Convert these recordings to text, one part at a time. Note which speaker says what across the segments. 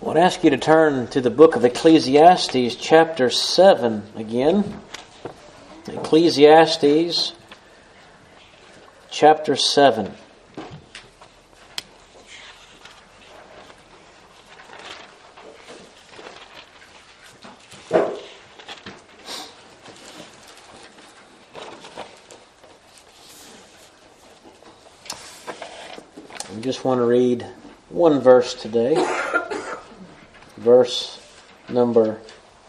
Speaker 1: I would ask you to turn to the book of Ecclesiastes, chapter 7 again. Ecclesiastes, chapter 7. I just want to read one verse today. Verse number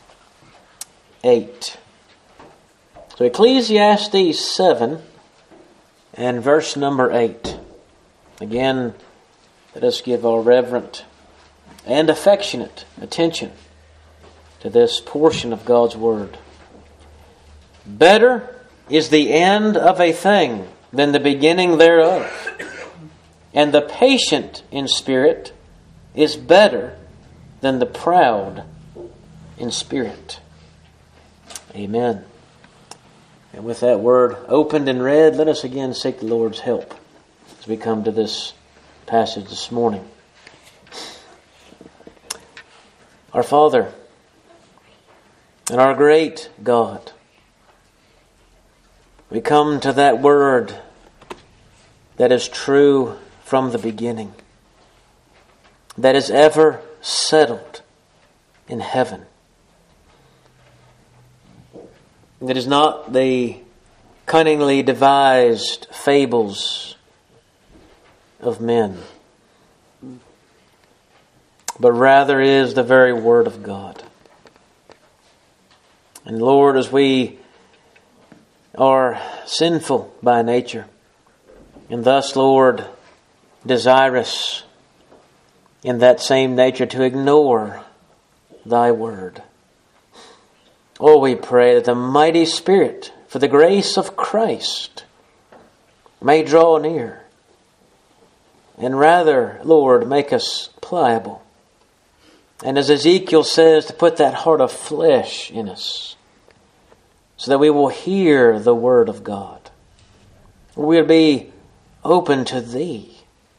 Speaker 1: 8. So Ecclesiastes 7 and verse number 8. Again, let us give our reverent and affectionate attention to this portion of God's Word. Better is the end of a thing than the beginning thereof, and the patient in spirit is better than the proud in spirit. Amen. And with that word opened and read, let us again seek the Lord's help as we come to this passage this morning. Our Father and our great God, we come to that word that is true from the beginning, that is ever settled in heaven. It is not the cunningly devised fables of men, but rather is the very Word of God. And Lord, as we are sinful by nature, and thus, Lord, desirous in that same nature to ignore Thy Word. Oh, we pray that the mighty Spirit, for the grace of Christ, may draw near, and rather, Lord, make us pliable. And as Ezekiel says, to put that heart of flesh in us, so that we will hear the Word of God. We'll be open to Thee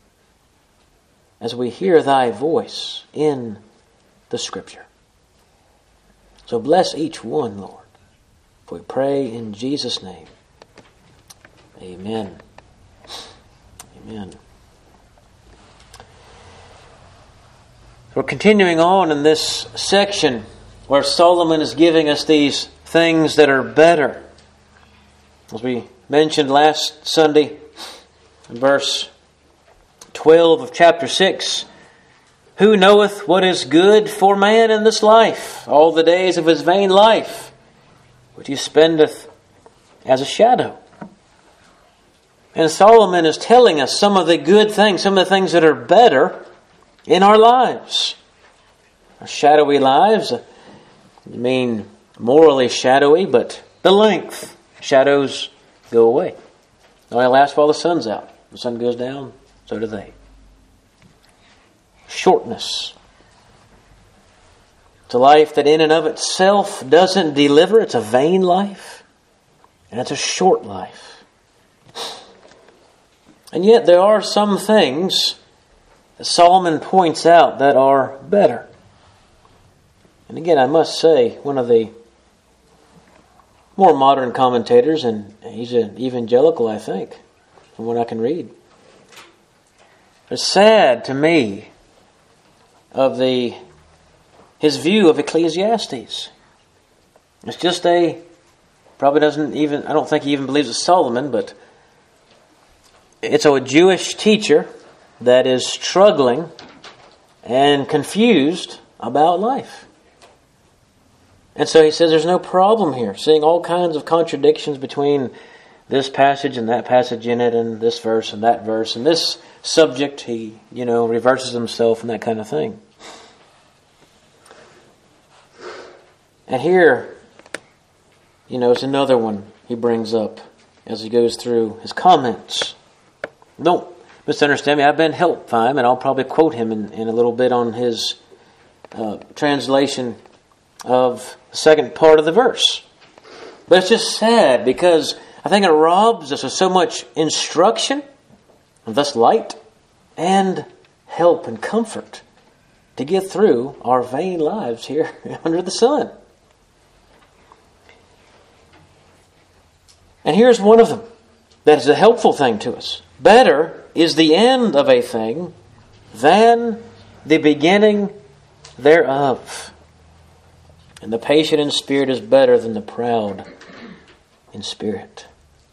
Speaker 1: as we hear Thy voice in the Scripture. So bless each one, Lord. For we pray in Jesus' name. Amen. Amen. We're continuing on in this section where Solomon is giving us these things that are better. As we mentioned last Sunday, in verse 12 of chapter 6, who knoweth what is good for man in this life, all the days of his vain life, which he spendeth as a shadow. And Solomon is telling us some of the good things, some of the things that are better in our lives. Our shadowy lives, I mean morally shadowy, but the length. Shadows go away. They only last while the sun's out. The sun goes down, so do they. Shortness. It's a life that in and of itself doesn't deliver. It's a vain life. And it's a short life. And yet there are some things that Solomon points out that are better. And again, I must say, one of the more modern commentators, and he's an evangelical, I think, from what I can read. It's sad to me of his view of Ecclesiastes. It's just probably doesn't even, I don't think he even believes it's Solomon, but it's a Jewish teacher that is struggling and confused about life. And so he says there's no problem here, seeing all kinds of contradictions between this passage and that passage in it, and this verse and that verse, and this subject, he, reverses himself and that kind of thing. And here, it's another one he brings up as he goes through his comments. Don't misunderstand me. I've been helped by him, and I'll probably quote him in a little bit on his translation of the second part of the verse. But it's just sad because I think it robs us of so much instruction, and thus light, and help and comfort to get through our vain lives here under the sun. And here's one of them that is a helpful thing to us. Better is the end of a thing than the beginning thereof. And the patient in spirit is better than the proud in spirit.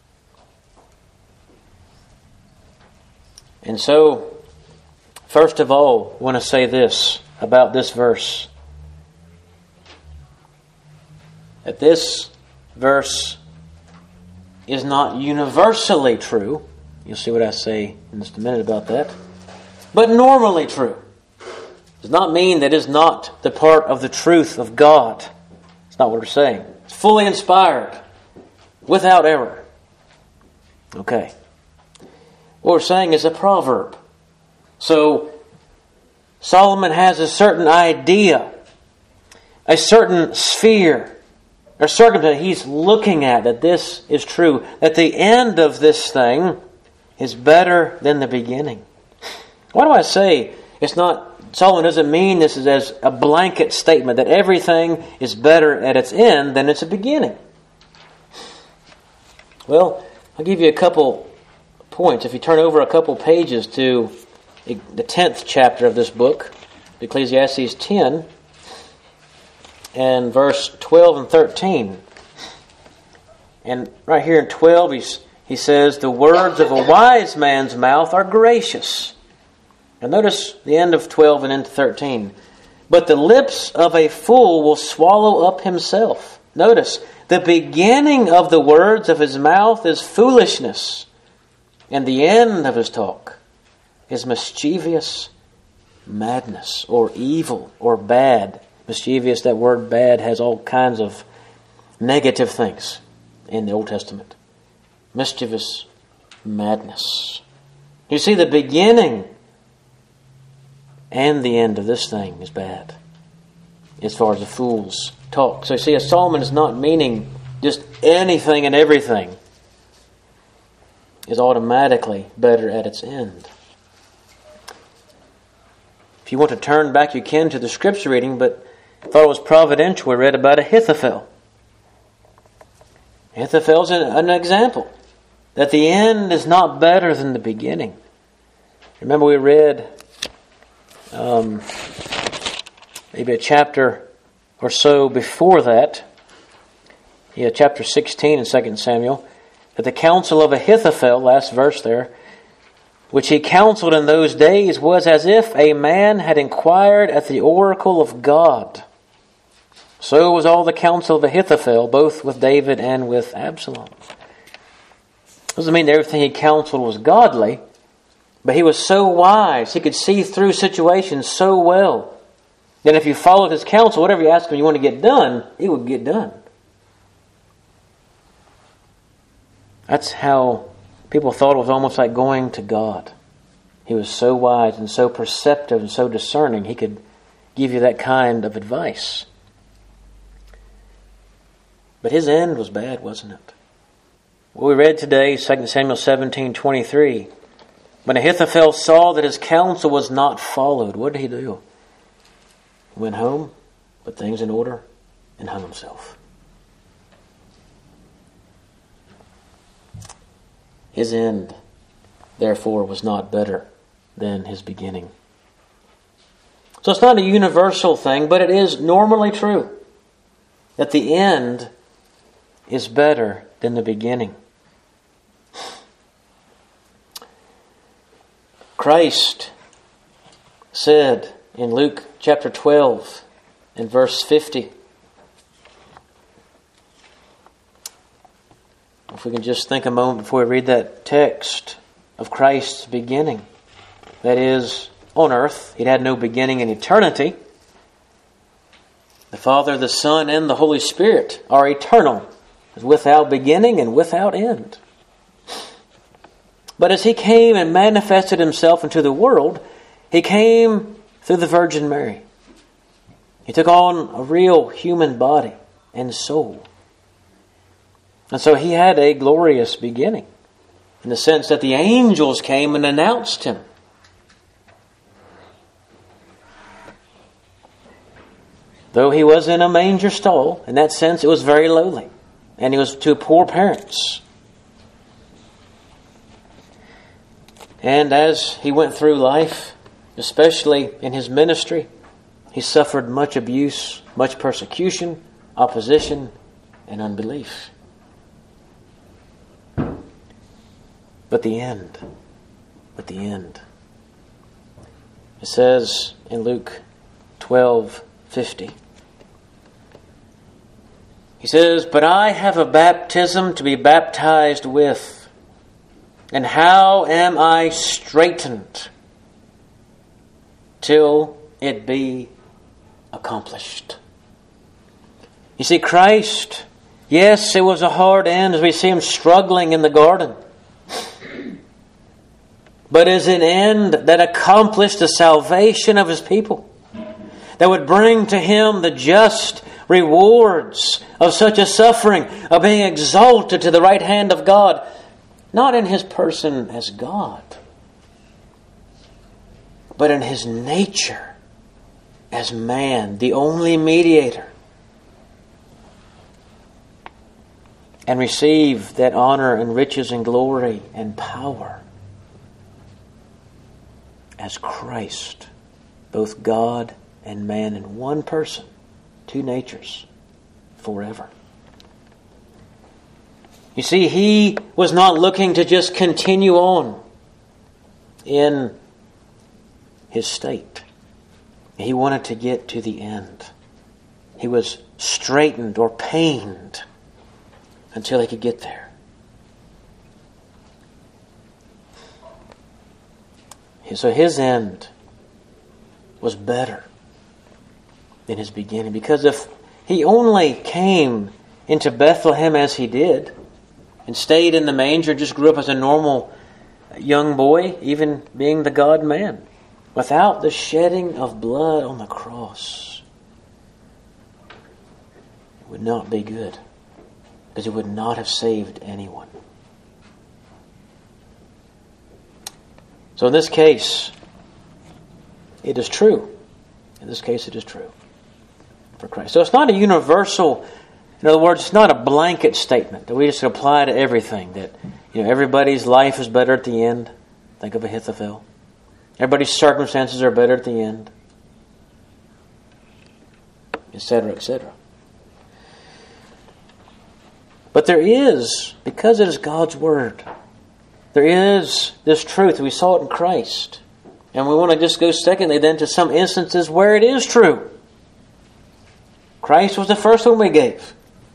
Speaker 1: And so, first of all, I want to say this about this verse. That this verse is not universally true. You'll see what I say in just a minute about that. But normally true. Does not mean that it is not the part of the truth of God. It's not what we're saying. It's fully inspired, without error. Okay. What we're saying is a proverb. So, Solomon has a certain idea, a certain sphere, a circumstance he's looking at that this is true, that the end of this thing is better than the beginning. Why do I say it's not, Solomon doesn't mean this is as a blanket statement that everything is better at its end than its beginning? Well, I'll give you a couple points. If you turn over a couple pages to the 10th chapter of this book, Ecclesiastes 10, and verse 12 and 13. And right here in 12, he says, the words of a wise man's mouth are gracious. And notice the end of 12 and into 13. But the lips of a fool will swallow up himself. Notice, the beginning of the words of his mouth is foolishness, and the end of his talk is mischievous madness, or evil, or bad. Mischievous, that word bad has all kinds of negative things in the Old Testament. Mischievous madness. You see, the beginning and the end of this thing is bad as far as the fool's talk. So you see, Solomon is not meaning just anything and everything is automatically better at its end. If you want to turn back, you can to the scripture reading, but I thought it was providential. We read about Ahithophel. Ahithophel's an example that the end is not better than the beginning. Remember we read maybe a chapter or so before that, chapter 16 in 2 Samuel, that the counsel of Ahithophel, last verse there, which he counseled in those days, was as if a man had inquired at the oracle of God. So was all the counsel of Ahithophel, both with David and with Absalom. Doesn't mean that everything he counseled was godly, but he was so wise, he could see through situations so well, that if you followed his counsel, whatever you asked him you want to get done, it would get done. That's how people thought it was almost like going to God. He was so wise and so perceptive and so discerning, he could give you that kind of advice. But his end was bad, wasn't it? What we read today, 2 Samuel 17:23. When Ahithophel saw that his counsel was not followed, what did he do? He went home, put things in order, and hung himself. His end, therefore, was not better than his beginning. So it's not a universal thing, but it is normally true that the end is better than the beginning. Christ said in Luke chapter 12 and verse 50, if we can just think a moment before we read that text of Christ's beginning. That is, on earth, He had no beginning in eternity. The Father, the Son, and the Holy Spirit are eternal, without beginning and without end. But as He came and manifested Himself into the world, He came through the Virgin Mary. He took on a real human body and soul. And so He had a glorious beginning, in the sense that the angels came and announced Him. Though he was in a manger stall, in that sense it was very lowly. And he was to poor parents. And as he went through life, especially in his ministry, he suffered much abuse, much persecution, opposition, and unbelief. But the end. It says in Luke 12:50. He says, "But I have a baptism to be baptized with, and how am I straitened till it be accomplished." You see, Christ, yes, it was a hard end as we see him struggling in the garden. But it is an end that accomplished the salvation of his people, that would bring to him the just rewards of such a suffering, of being exalted to the right hand of God, not in his person as God, but in his nature as man, the only mediator, and receive that honor and riches and glory and power as Christ, both God and man in one person, two natures, forever. You see, he was not looking to just continue on in his state. He wanted to get to the end. He was straitened or pained until he could get there. So his end was better than his beginning. Because if he only came into Bethlehem as he did, and stayed in the manger, just grew up as a normal young boy, even being the God-man, without the shedding of blood on the cross, it would not be good. Because it would not have saved anyone. So in this case, it is true. In this case, it is true for Christ. So it's not a universal, in other words, it's not a blanket statement that we just apply to everything. That everybody's life is better at the end. Think of Ahithophel. Everybody's circumstances are better at the end, etc., etc. But there is, because it is God's Word, there is this truth. We saw it in Christ. And we want to just go secondly then to some instances where it is true. Christ was the first one we gave.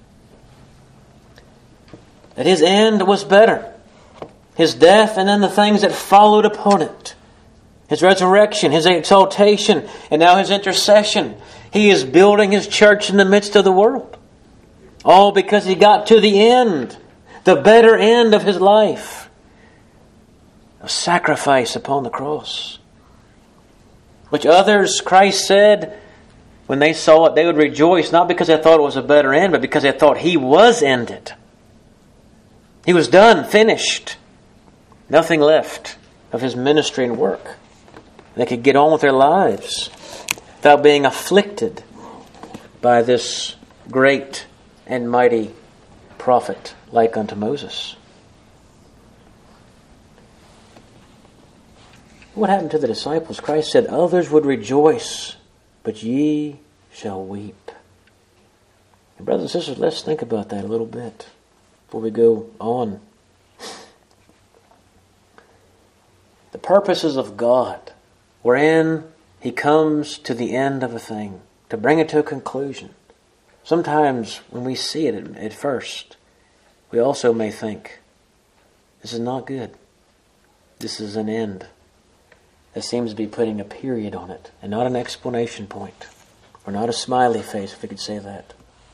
Speaker 1: That his end was better. His death and then the things that followed upon it. His resurrection, his exaltation, and now his intercession. He is building his church in the midst of the world. All because he got to the end, the better end of his life. A sacrifice upon the cross. Which others, Christ said, when they saw it, they would rejoice, not because they thought it was a better end, but because they thought he was ended. He was done, finished. Nothing left of his ministry and work. They could get on with their lives without being afflicted by this great and mighty prophet like unto Moses. What happened to the disciples? Christ said, "Others would rejoice, but ye shall weep." And brothers and sisters, let's think about that a little bit before we go on. The purposes of God, wherein he comes to the end of a thing, to bring it to a conclusion. Sometimes when we see it at first, we also may think, this is not good. This is an end. That seems to be putting a period on it, and not an exclamation point, or not a smiley face, if we could say that.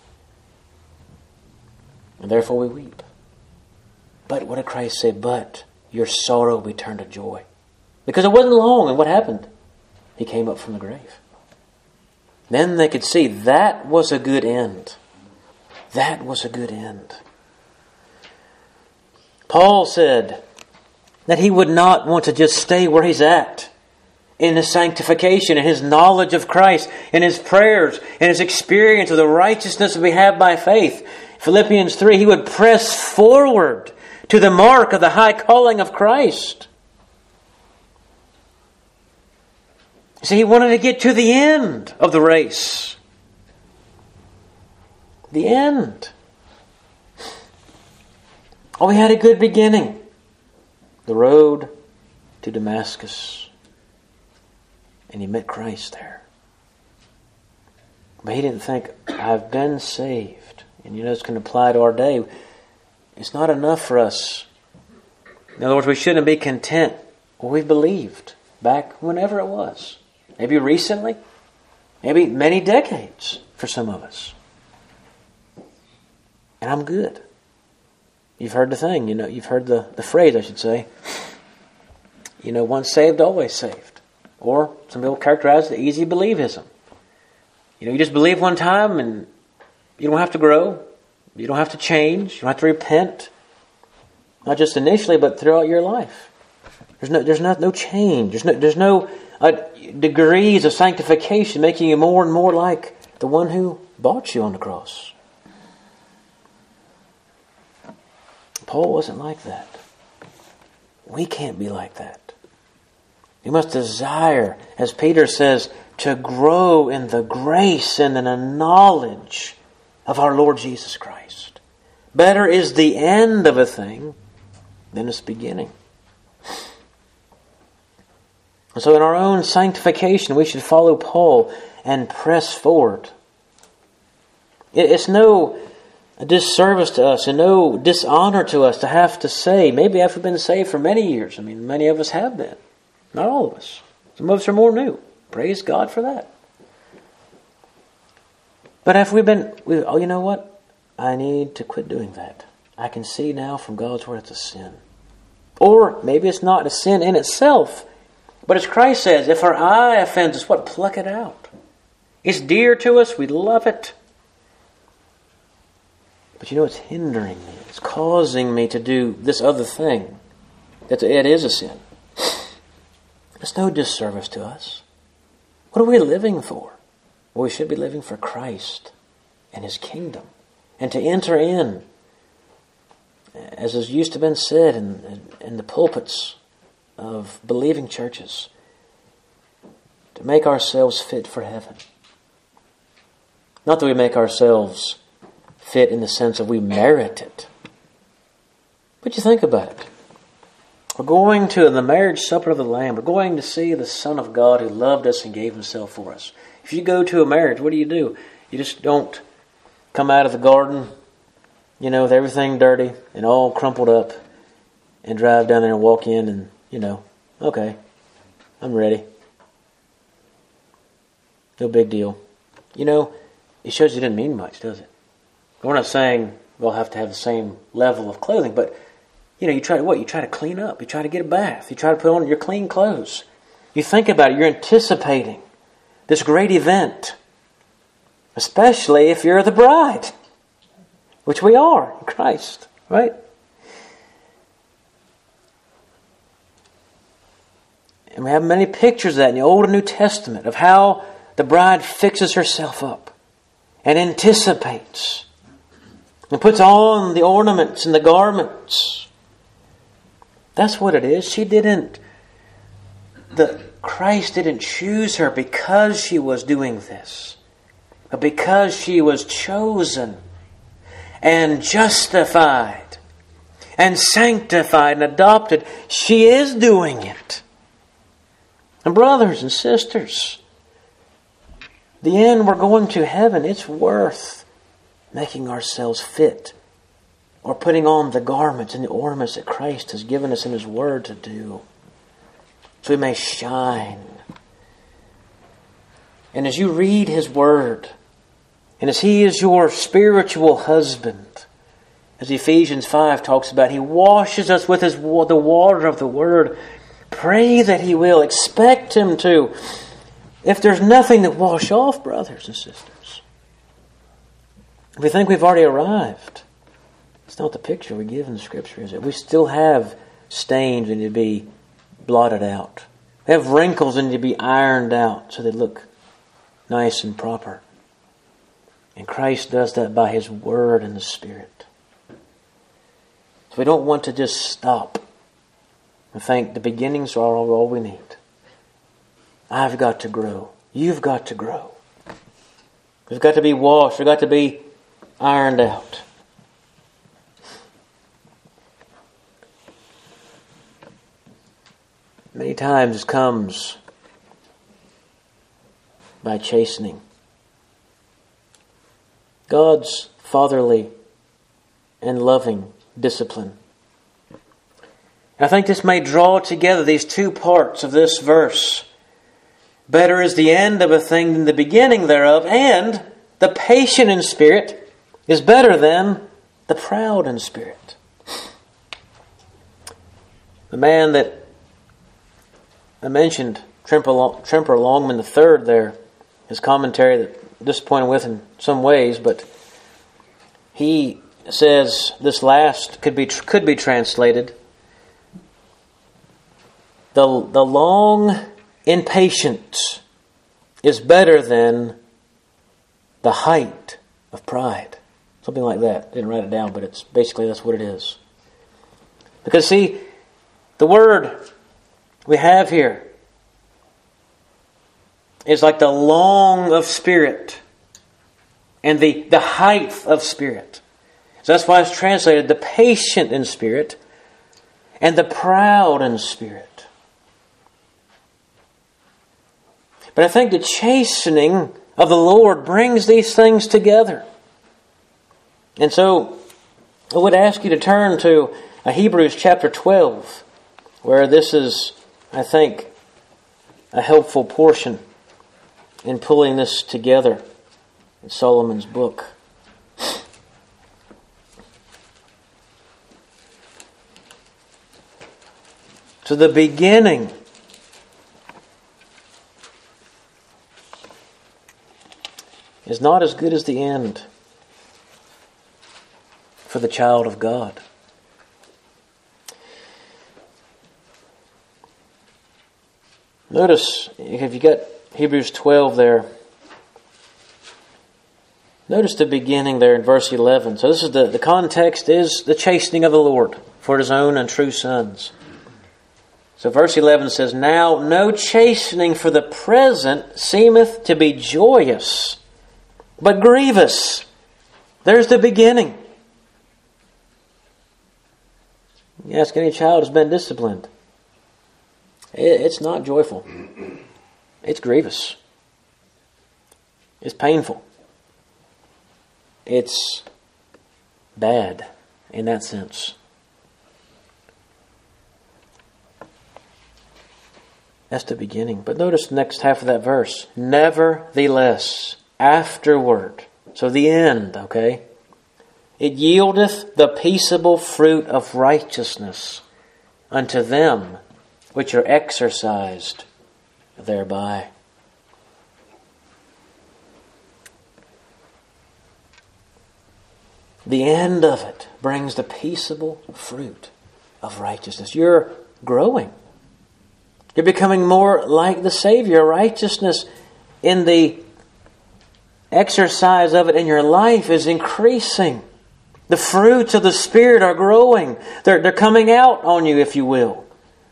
Speaker 1: And therefore we weep. But what did Christ say? But your sorrow will be turned to joy. Because it wasn't long, and what happened? He came up from the grave. Then they could see that was a good end. That was a good end. Paul said that he would not want to just stay where he's at in his sanctification, in his knowledge of Christ, in his prayers, in his experience of the righteousness that we have by faith. Philippians 3, he would press forward to the mark of the high calling of Christ. See, he wanted to get to the end of the race. The end. Oh, we had a good beginning. The road to Damascus. And he met Christ there. But he didn't think, I've been saved. And you know, it's going to apply to our day. It's not enough for us. In other words, we shouldn't be content. Well, we believed back whenever it was. Maybe recently. Maybe many decades for some of us. And I'm good. You've heard the thing, you know, you've heard the phrase, I should say. You know, once saved, always saved. Or some people characterize it as easy believism. You know, you just believe one time and you don't have to grow. You don't have to change. You don't have to repent. Not just initially, but throughout your life. There's no change. There's no degrees of sanctification making you more and more like the one who bought you on the cross. Paul wasn't like that. We can't be like that. We must desire, as Peter says, to grow in the grace and in the knowledge of our Lord Jesus Christ. Better is the end of a thing than its beginning. And so in our own sanctification, we should follow Paul and press forward. It's no disservice to us and no dishonor to us to have to say, maybe after we've been saved for many years. I mean, many of us have been. Not all of us. Some of us are more new. Praise God for that. But after you know what? I need to quit doing that. I can see now from God's Word it's a sin. Or maybe it's not a sin in itself. But as Christ says, if our eye offends us, what? Pluck it out. It's dear to us. We love it. But you know, it's hindering me. It's causing me to do this other thing. It is a sin. It's no disservice to us. What are we living for? Well, we should be living for Christ and His kingdom. And to enter in, as has used to been said in the pulpits of believing churches, to make ourselves fit for heaven. Not that we make ourselves fit in the sense of we merit it. But you think about it. We're going to the marriage supper of the Lamb. We're going to see the Son of God who loved us and gave Himself for us. If you go to a marriage, what do? You just don't come out of the garden, you know, with everything dirty and all crumpled up and drive down there and walk in and, you know, okay, I'm ready. No big deal. You know, it shows you didn't mean much, does it? We're not saying we'll have to have the same level of clothing, but you know, you try to clean up. You try to get a bath. You try to put on your clean clothes. You think about it. You're anticipating this great event, especially if you're the bride, which we are in Christ, right? And we have many pictures of that in the Old and New Testament of how the bride fixes herself up and anticipates and puts on the ornaments and the garments. That's what it is. Christ didn't choose her because she was doing this, but because she was chosen and justified and sanctified and adopted. She is doing it. And brothers and sisters, the end, we're going to heaven. It's worth making ourselves fit or putting on the garments and the ornaments that Christ has given us in His Word to do, so we may shine. And as you read His Word, and as He is your spiritual husband, as Ephesians 5 talks about, He washes us with the water of the Word. Pray that He will. Expect Him to. If there's nothing to wash off, brothers and sisters, if we think we've already arrived, it's not the picture we give in the Scripture, is it? We still have stains that need to be blotted out. We They have wrinkles and need to be ironed out so they look nice and proper. And Christ does that by His Word and the Spirit. So we don't want to just stop and think the beginnings are all we need. I've got to grow. You've got to grow. We've got to be washed. We've got to be ironed out. Many times it comes by chastening. God's fatherly and loving discipline. I think this may draw together these two parts of this verse. Better is the end of a thing than the beginning thereof, and the patient in spirit is better than the proud in spirit. The man that I mentioned, Tremper Longman III there, his commentary that I'm disappointed with in some ways, but he says this last could be translated, the long impatience is better than the height of pride. Something like that. Didn't write it down, but it's basically that's what it is. Because see, the word we have here is like the long of spirit and the height of spirit. So that's why it's translated the patient in spirit and the proud in spirit. But I think the chastening of the Lord brings these things together. And so I would ask you to turn to Hebrews chapter 12, where this is, I think, a helpful portion in pulling this together in Solomon's book. So the beginning is not as good as the end for the child of God. Notice, if you got Hebrews 12 there, notice the beginning there in verse 11. So this is the context is the chastening of the Lord for His own and true sons. So verse 11 says, Now no chastening for the present seemeth to be joyous, but grievous. There's the beginning. You ask any child who's been disciplined. It's not joyful. It's grievous. It's painful. It's bad in that sense. That's the beginning. But notice the next half of that verse. Nevertheless, afterward. So the end, okay? It yieldeth the peaceable fruit of righteousness unto them which are exercised thereby. The end of it brings the peaceable fruit of righteousness. You're growing. You're becoming more like the Savior. Righteousness in the exercise of it in your life is increasing. The fruits of the Spirit are growing. They're coming out on you, if you will.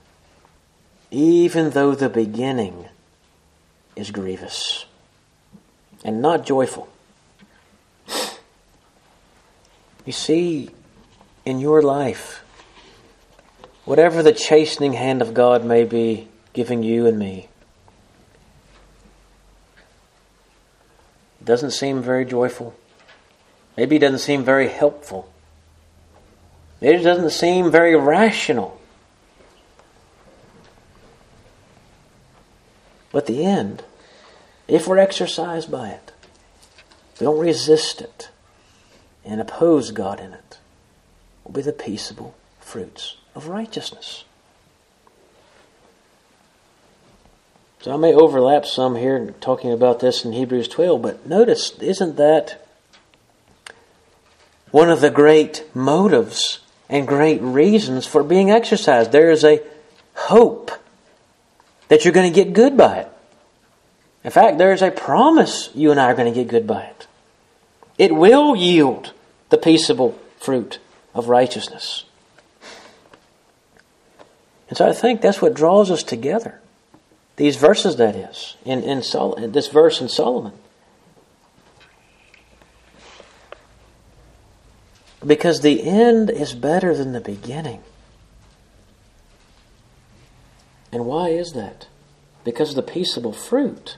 Speaker 1: Even though the beginning is grievous and not joyful. You see, in your life, whatever the chastening hand of God may be giving you and me, it doesn't seem very joyful. Maybe it doesn't seem very helpful. Maybe it doesn't seem very rational. But the end, if we're exercised by it, we don't resist it and oppose God in it, will be the peaceable fruits of righteousness. So I may overlap some here talking about this in Hebrews 12, but notice, isn't that one of the great motives and great reasons for being exercised? There is a hope that you're going to get good by it. In fact, there is a promise you and I are going to get good by it. It will yield the peaceable fruit of righteousness. And so I think that's what draws us together. These verses, that is, in this verse in Solomon. Because the end is better than the beginning. And why is that? Because of the peaceable fruit.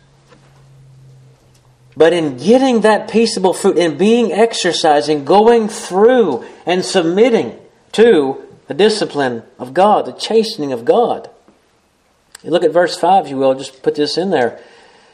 Speaker 1: But in getting that peaceable fruit, in being exercising, going through and submitting to the discipline of God, the chastening of God. You look at verse 5, if you will, just put this in there.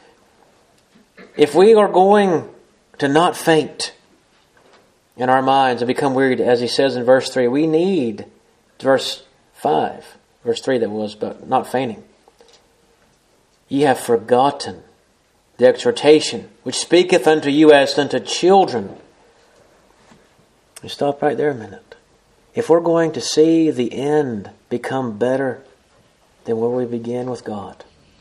Speaker 1: If we are going to not faint in our minds and become wearied, as he says in verse 3, we need, verse 3 that was, but not fainting. Ye have forgotten the exhortation which speaketh unto you as unto children. You stop right there a minute. If we're going to see the end become better than where we begin with God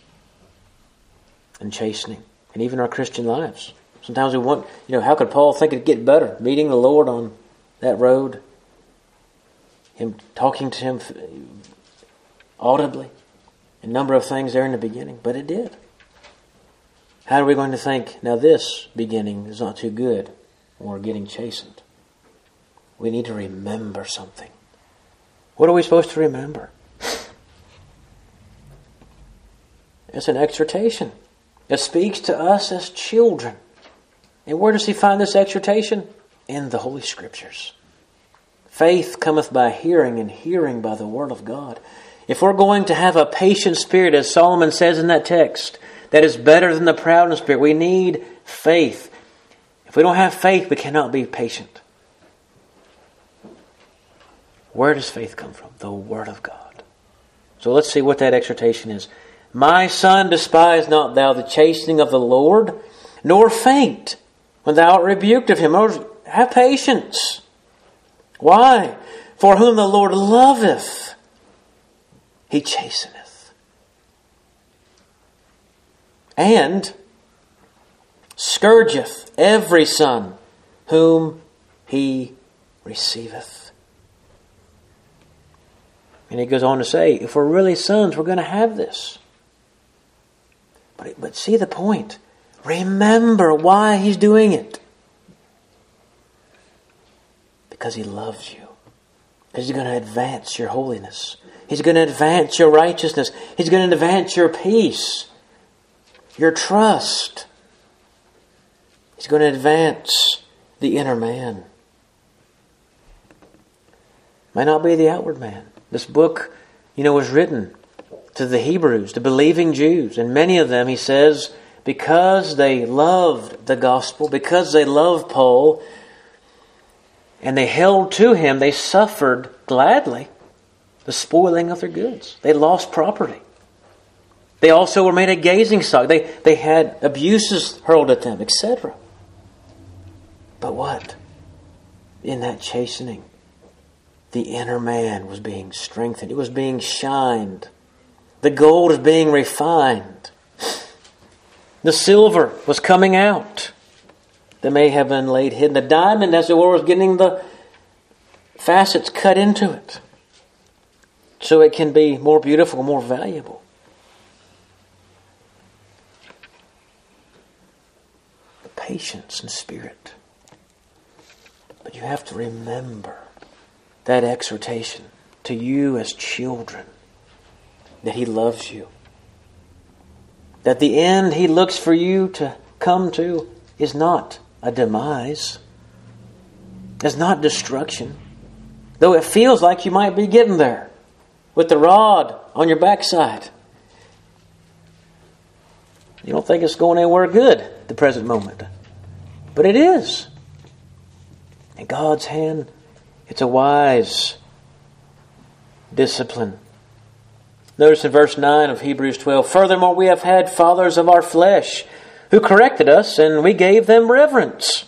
Speaker 1: and chastening, and even our Christian lives. Sometimes we want, how could Paul think it'd get better? Meeting the Lord on that road, him talking to him audibly, a number of things there in the beginning, but it did. How are we going to think, now this beginning is not too good when we're getting chastened? We need to remember something. What are we supposed to remember? It's an exhortation. It speaks to us as children. And where does he find this exhortation? In the Holy Scriptures. Faith cometh by hearing, and hearing by the Word of God. If we're going to have a patient spirit, as Solomon says in that text, that is better than the proud in spirit, we need faith. If we don't have faith, we cannot be patient. Where does faith come from? The Word of God. So let's see what that exhortation is. My son, despise not thou the chastening of the Lord, nor faint when thou art rebuked of him. Have patience. Why? For whom the Lord loveth, he chasteneth. And scourgeth every son whom he receiveth. And he goes on to say, if we're really sons, we're going to have this. But see the point. Remember why he's doing it. Because he loves you. Because he's going to advance your holiness. He's going to advance your righteousness. He's going to advance your peace. Your trust. He's going to advance the inner man. Might not be the outward man. This book, was written to the Hebrews, to believing Jews. And many of them, he says, because they loved the gospel, because they loved Paul, and they held to him, they suffered gladly the spoiling of their goods. They lost property. They also were made a gazing stock. They had abuses hurled at them, etc. But what? In that chastening, the inner man was being strengthened. It was being shined. The gold is being refined. The silver was coming out that may have been laid hidden. The diamond, as it were, was getting the facets cut into it so it can be more beautiful, more valuable. The patience and spirit. But you have to remember that exhortation to you as children, that he loves you. That the end he looks for you to come to is not a demise. It's not destruction. Though it feels like you might be getting there with the rod on your backside. You don't think it's going anywhere good at the present moment. But it is. In God's hand, it's a wise discipline. Notice in verse 9 of Hebrews 12, furthermore, we have had fathers of our flesh who corrected us, and we gave them reverence.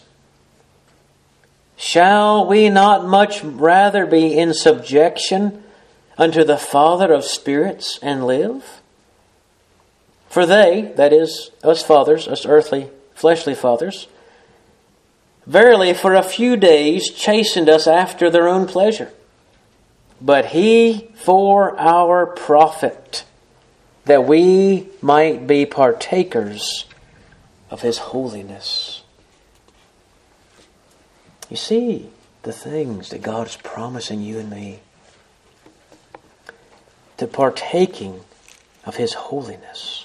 Speaker 1: Shall we not much rather be in subjection unto the Father of spirits and live? For they, that is, us fathers, us earthly, fleshly fathers, verily for a few days chastened us after their own pleasure. But He for our profit, that we might be partakers of His holiness. You see the things that God is promising you and me. To partaking of His holiness.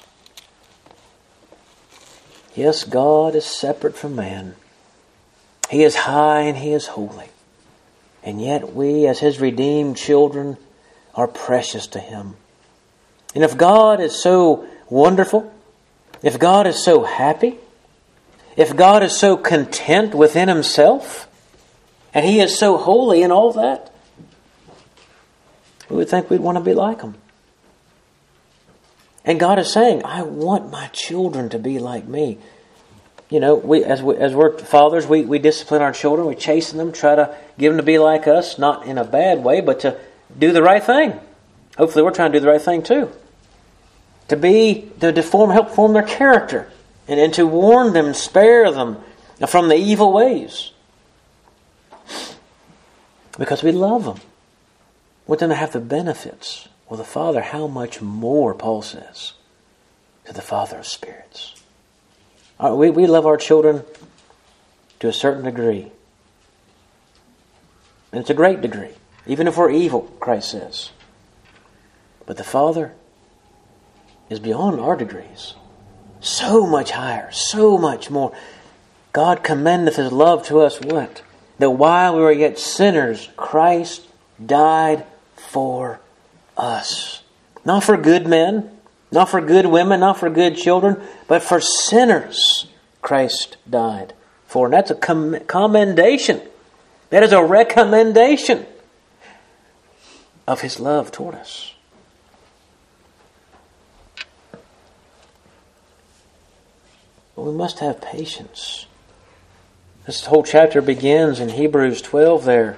Speaker 1: Yes, God is separate from man. He is high and He is holy. And yet we, as His redeemed children, are precious to Him. And if God is so wonderful, if God is so happy, if God is so content within Himself, and He is so holy and all that, we would think we'd want to be like Him. And God is saying, I want my children to be like me. You know, as we're fathers, we discipline our children, we chasten them, try to get them to be like us, not in a bad way, but to do the right thing. Hopefully we're trying to do the right thing too. Help form their character, and to warn them, spare them from the evil ways. Because we love them. We want them to have the benefits. Well, the Father, how much more, Paul says, to the Father of spirits. We love our children to a certain degree. And it's a great degree. Even if we're evil, Christ says. But the Father is beyond our degrees. So much higher, so much more. God commendeth His love to us what? That while we were yet sinners, Christ died for us. Not for good men, not for good women, not for good children, but for sinners Christ died for. And that's a commendation. That is a recommendation of His love toward us. But we must have patience. This whole chapter begins in Hebrews 12 there.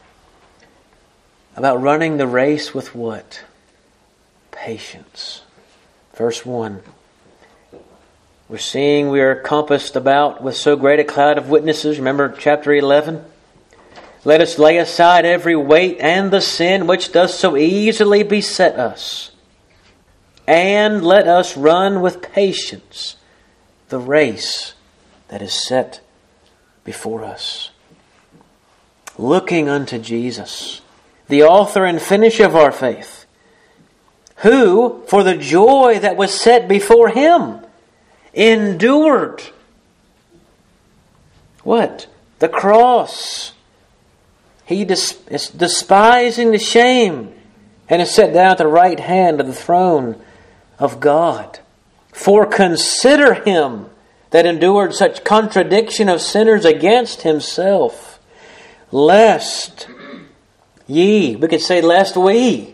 Speaker 1: About running the race with what? Patience. Verse 1. We're seeing we are compassed about with so great a cloud of witnesses. Remember chapter 11? Let us lay aside every weight and the sin which does so easily beset us. And let us run with patience the race that is set before us. Looking unto Jesus, the author and finisher of our faith, who, for the joy that was set before Him, endured what? The cross. He is despising the shame, and is set down at the right hand of the throne of God. For consider Him that endured such contradiction of sinners against Himself, lest ye, we could say lest we,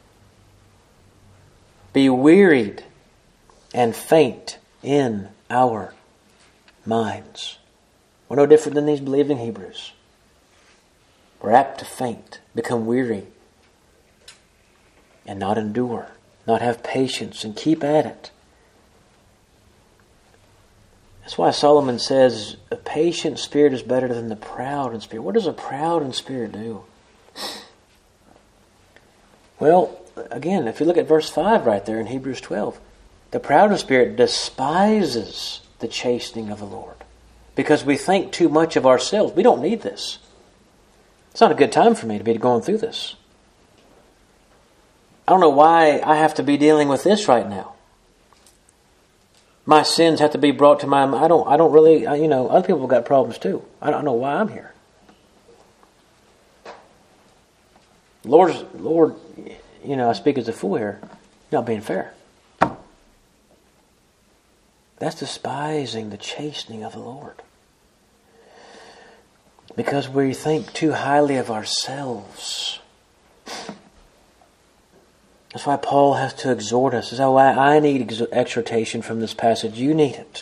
Speaker 1: be wearied and faint in our minds. We're no different than these believing Hebrews. We're apt to faint, become weary, and not endure, not have patience, and keep at it. That's why Solomon says, a patient spirit is better than the proud in spirit. What does a proud in spirit do? Well, again, if you look at verse 5 right there in Hebrews 12, the proud in spirit despises the chastening of the Lord. Because we think too much of ourselves. We don't need this. It's not a good time for me to be going through this. I don't know why I have to be dealing with this right now. My sins have to be brought to my... I don't really... other people have got problems too. I don't know why I'm here. Lord, I speak as a fool here. You're not being fair. That's despising the chastening of the Lord. Because we think too highly of ourselves. That's why Paul has to exhort us. That's why I need exhortation from this passage. You need it.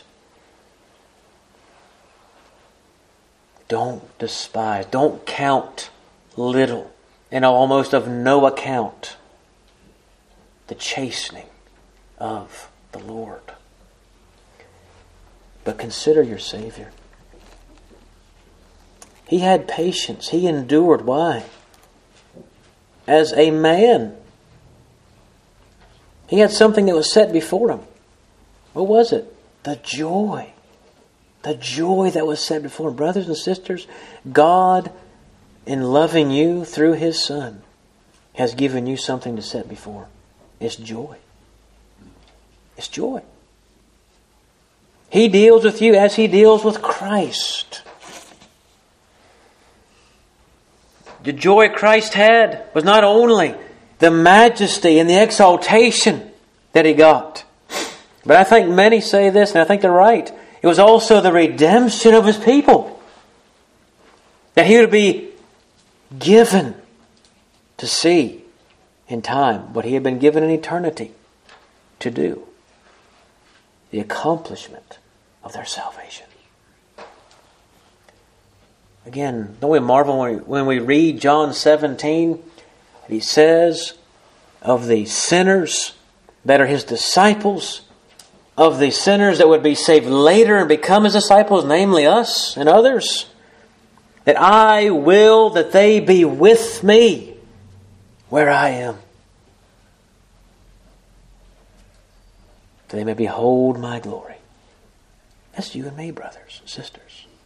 Speaker 1: Don't despise. Don't count little and almost of no account the chastening of the Lord. But consider your Savior. He had patience. He endured. Why? As a man. He had something that was set before him. What was it? The joy. The joy that was set before him. Brothers and sisters, God, in loving you through His Son, has given you something to set before. It's joy. It's joy. He deals with you as He deals with Christ. The joy Christ had was not only the majesty and the exaltation that He got, but I think many say this, and I think they're right. It was also the redemption of His people. That He would be given to see in time what He had been given in eternity to do. The accomplishment of their salvation. Again, don't we marvel when we read John 17, He says of the sinners that are His disciples, of the sinners that would be saved later and become His disciples, namely us and others, that I will that they be with me where I am, that they may behold my glory. That's you and me, brothers and sisters.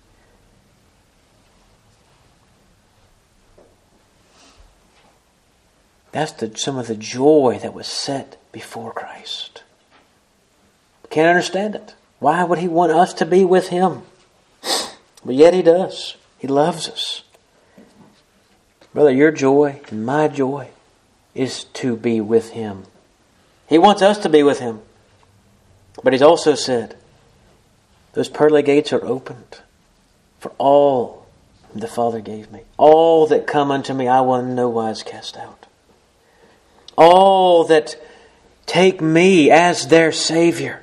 Speaker 1: That's some of the joy that was set before Christ. Can't understand it. Why would He want us to be with Him? But yet He does. He loves us. Brother, your joy and my joy is to be with Him. He wants us to be with Him. But He's also said, those pearly gates are opened for all the Father gave me. All that come unto me I will in no wise cast out. All that take me as their Savior,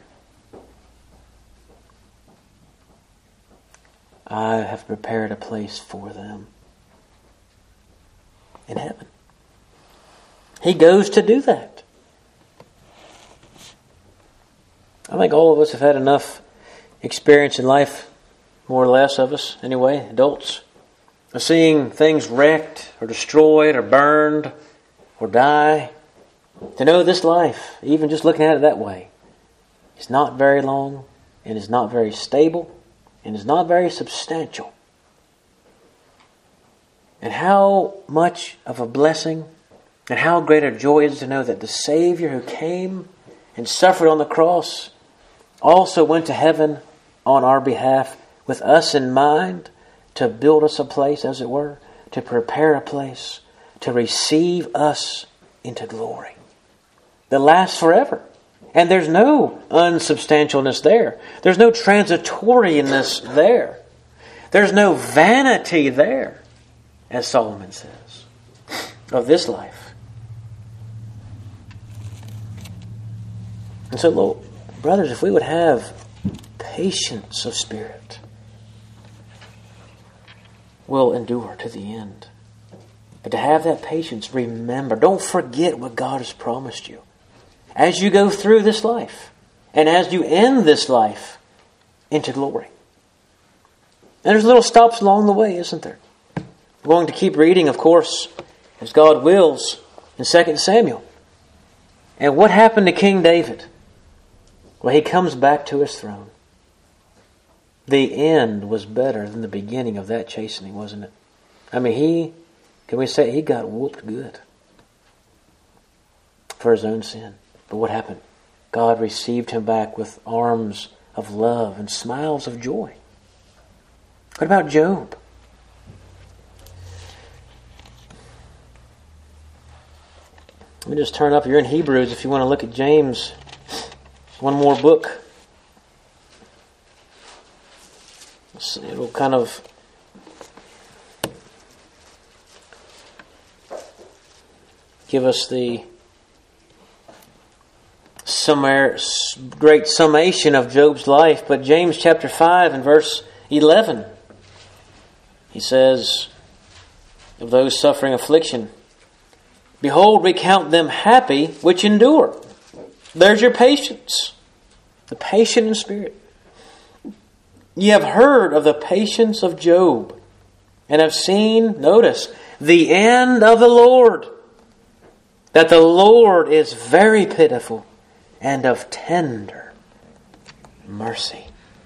Speaker 1: I have prepared a place for them in heaven. He goes to do that. I think all of us have had enough experience in life, more or less of us anyway, adults, of seeing things wrecked or destroyed or burned or die, to know this life, even just looking at it that way, is not very long and is not very stable and is not very substantial. And how much of a blessing and how great a joy is to know that the Savior who came and suffered on the cross also went to heaven on our behalf with us in mind to build us a place, as it were, to prepare a place, to receive us into glory that lasts forever. And there's no unsubstantialness there. There's no transitoriness there. There's no vanity there, as Solomon says, of this life. And so, Lord, brothers, if we would have patience of spirit, we'll endure to the end. But to have that patience, remember, don't forget what God has promised you. As you go through this life, and as you end this life into glory. And there's little stops along the way, isn't there? We're going to keep reading, of course, as God wills, in 2 Samuel. And what happened to King David? Well, he comes back to his throne. The end was better than the beginning of that chastening, wasn't it? I mean, he got whooped good for his own sin. But what happened? God received him back with arms of love and smiles of joy. What about Job? Let me just turn up. You're in Hebrews if you want to look at James. One more book. It'll kind of give us the great summation of Job's life. But James chapter 5 and verse 11, he says of those suffering affliction, "Behold, we count them happy which endure." There's your patience. The patient in spirit. Ye have heard of the patience of Job, and have seen, notice, the end of the Lord, that the Lord is very pitiful and of tender mercy.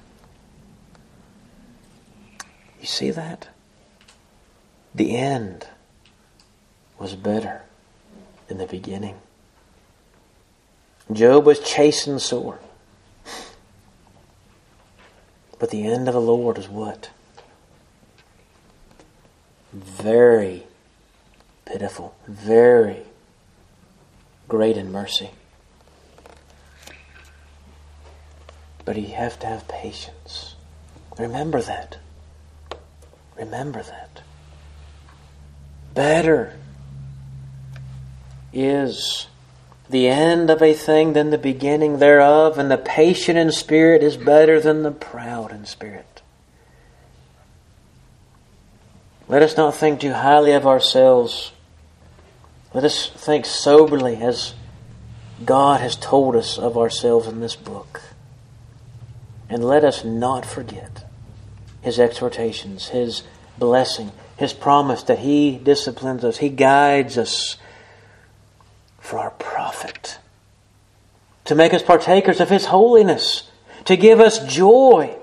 Speaker 1: You see that? The end was better than the beginning. Job was chastened sore. But the end of the Lord is what? Very pitiful, very great in mercy. But you have to have patience. Remember that. Remember that. Better is the end of a thing than the beginning thereof, and the patient in spirit is better than the proud in spirit. Let us not think too highly of ourselves. Let us think soberly as God has told us of ourselves in this book. And let us not forget His exhortations, His blessing, His promise that He disciplines us, He guides us for our profit, to make us partakers of His holiness, to give us joy.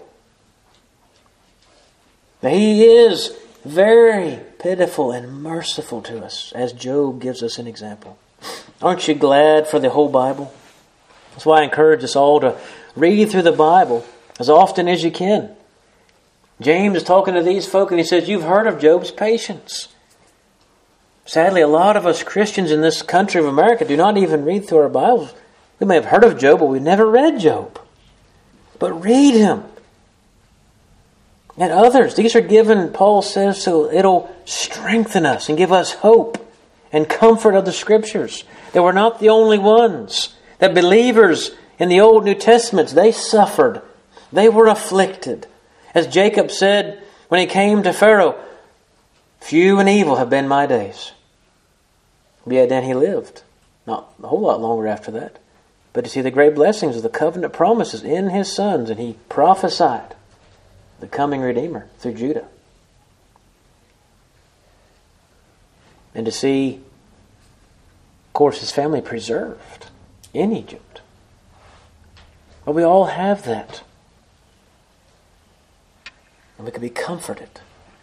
Speaker 1: That He is very pitiful and merciful to us, as Job gives us an example. Aren't you glad for the whole Bible? That's why I encourage us all to read through the Bible as often as you can. James is talking to these folk and he says, you've heard of Job's patience. Sadly, a lot of us Christians in this country of America do not even read through our Bibles. We may have heard of Job, but we've never read Job. But read him. And others. These are given, Paul says, so it'll strengthen us and give us hope and comfort of the Scriptures. That we're not the only ones. That believers in the Old New Testaments, they suffered. They were afflicted. As Jacob said when he came to Pharaoh, few and evil have been my days. Yet then he lived. Not a whole lot longer after that. But to see the great blessings of the covenant promises in his sons. And he prophesied the coming Redeemer through Judah. And to see, of course, his family preserved in Egypt. But we all have that. And we can be comforted.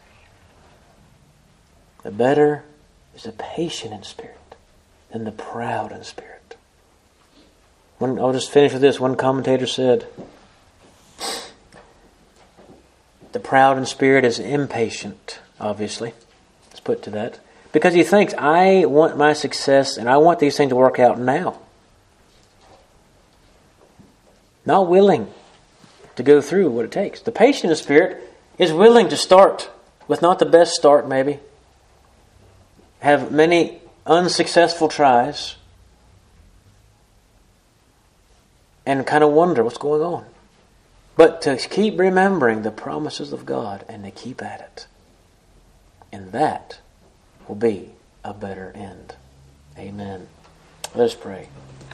Speaker 1: The better is the patient in spirit than the proud in spirit. I'll just finish with this. One commentator said, the proud in spirit is impatient, obviously. Let's put to that. Because he thinks, I want my success and I want these things to work out now. Not willing to go through what it takes. The patient in spirit is willing to start with not the best start, maybe. Have many unsuccessful tries. And kind of wonder what's going on. But to keep remembering the promises of God and to keep at it. And that will be a better end. Amen. Let us pray.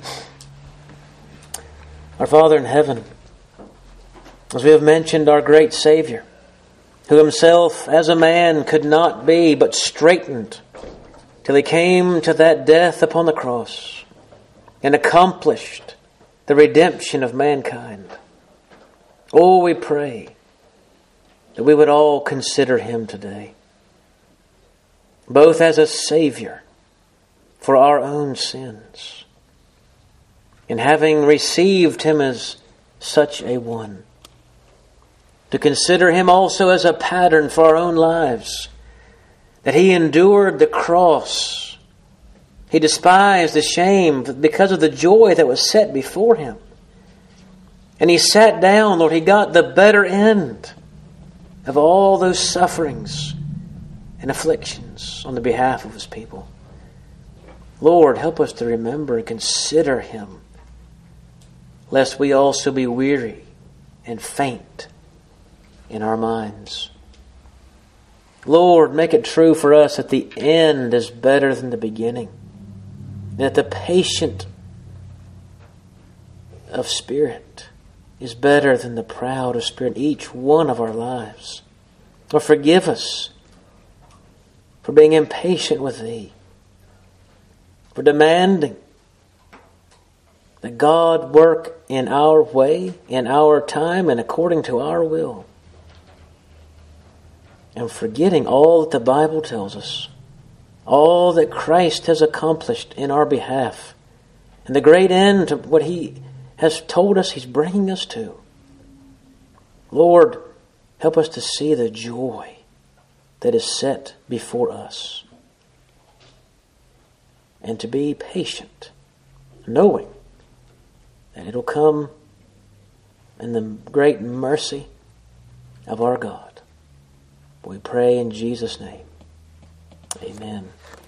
Speaker 1: Our Father in heaven, as we have mentioned, our great Savior, who himself as a man could not be, but straightened till he came to that death upon the cross and accomplished the redemption of mankind. Oh, we pray that we would all consider him today, both as a Savior for our own sins, and having received him as such a one, to consider him also as a pattern for our own lives, that he endured the cross. He despised the shame because of the joy that was set before him. And he sat down, Lord, he got the better end of all those sufferings and afflictions on the behalf of his people. Lord, help us to remember and consider him, lest we also be weary and faint in our minds. Lord, make it true for us that the end is better than the beginning. And that the patient of spirit is better than the proud of spirit in each one of our lives. Lord, forgive us for being impatient with Thee, for demanding that God work in our way, in our time, and according to our will. And forgetting all that the Bible tells us, all that Christ has accomplished in our behalf, and the great end to what He has told us He's bringing us to. Lord, help us to see the joy that is set before us, and to be patient, knowing that it'll come in the great mercy of our God. We pray in Jesus' name. Amen.